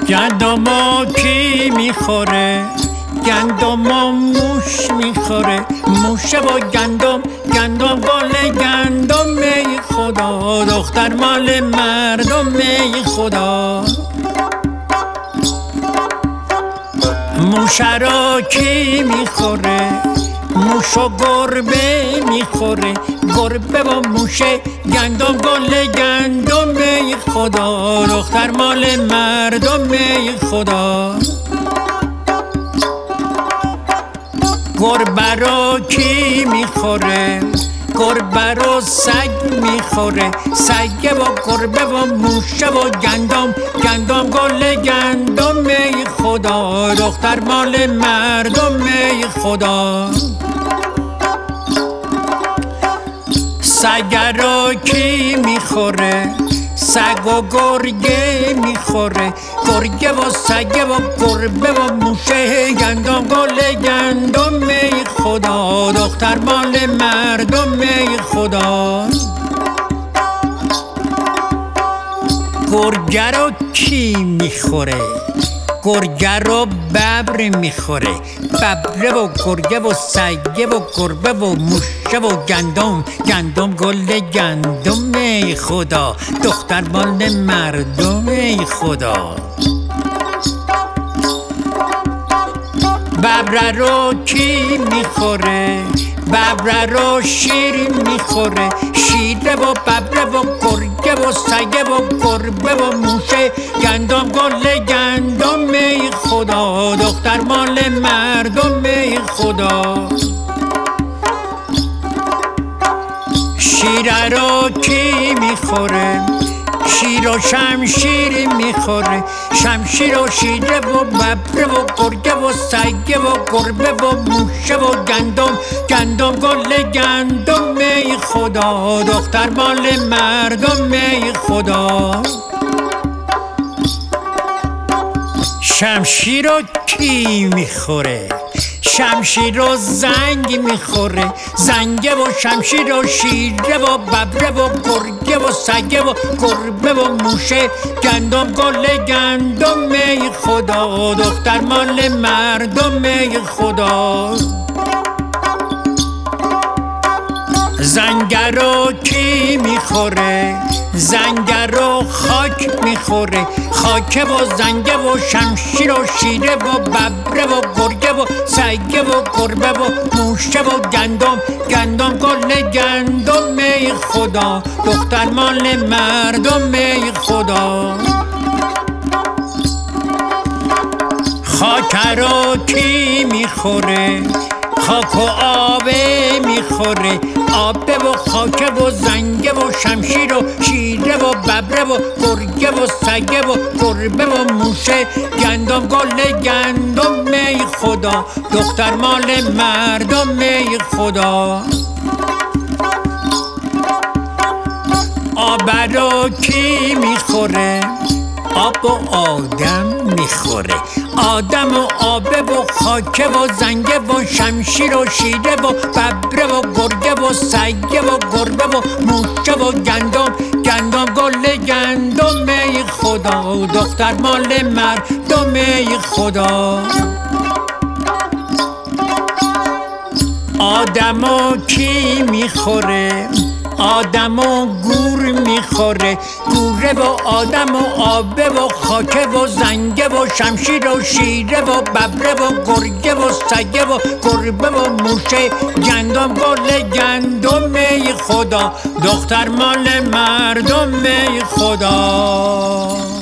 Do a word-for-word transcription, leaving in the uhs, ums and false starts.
گندمو کی میخوره؟ گندمو موش میخوره. موشه با گندم، گندم گل گندم. ای خدا دختر مال مردم. ای خدا موشه را کی میخوره؟ موش و گربه میخوره. گربه با موشه گندم گل گندم. ای خدا دختر مال مردم. ای خدا گربه را کی میخوره؟ گربه را سگ میخوره. سگ با گربه و موشه و گندم، گندم گل گندم. ای خدا دختر مال مردم. ای خدا سگ را کی میخوره؟ سگ و گرگه میخوره. گرگه و سگه و گربه و موشه گندم گل گندم. ای خدا دختر مال مردم. ای خدا گرگه رو کی میخوره؟ گرگه رو ببر میخوره. ببره و گرگه و سگه و گربه و موشه و گندم، گندم گل گندم. ای خدا دختر مال مردم. ای خدا ببره رو کی میخوره؟ ببره رو شیر میخوره. شیره و ببره و گرگه و سگه و گربه و موشه گندم گل گندم. ای خدا دختر مال مردم. ای خدا شیره رو کی میخوره؟ شیر و شمشیر میخوره. شمشیر و شیره و ببره و گرگه و سگه و گربه و موشه و گندم، گندم گل گندم. ای خدا دختر مال مردم. ای خدا شمشیر رو کی میخوره؟ شمشیر و زنگ میخوره. زنگه و شمشیر و شیره و ببره و گرگه و سگه و گربه و موشه گندم گل گندم. ای خدا دختر مال مردم. ای خدا زنگه رو کی میخوره؟ زنگه رو خاک میخوره. خاکه و زنگه و شمشیر و شیره و ببره و گرگه و سگه و گربه و موشه و گندم، گندم گل گندم. ای خدا دختر مال مردم. ای خدا خاک رو کی میخوره؟ خاک و آبه میخوره. آبه و خاکه و زنگه و شمشیر و شیره و ببره و گرگه و سگه و گربه و موشه گندم گل گندم. ای خدا دختر مال مردم. ای خدا آب رو کی میخوره؟ آب و آدم میخوره. آدم و آبه و خاکه و زنگه و شمشیر و شیره و ببره و گرگه و سگه و گربه و موشه و گندم، گندم گل گندم. ای خدا دختر مال مردم. ای خدا آدمو کی میخوره؟ آدمو گور میخوره. گوره و آدم و آبه و خاکه و زنگه و شمشیر و شیره و ببره و گرگه و سگه و گربه و موشه گندم گل گندم. ای خدا دختر مال مردم. ای خدا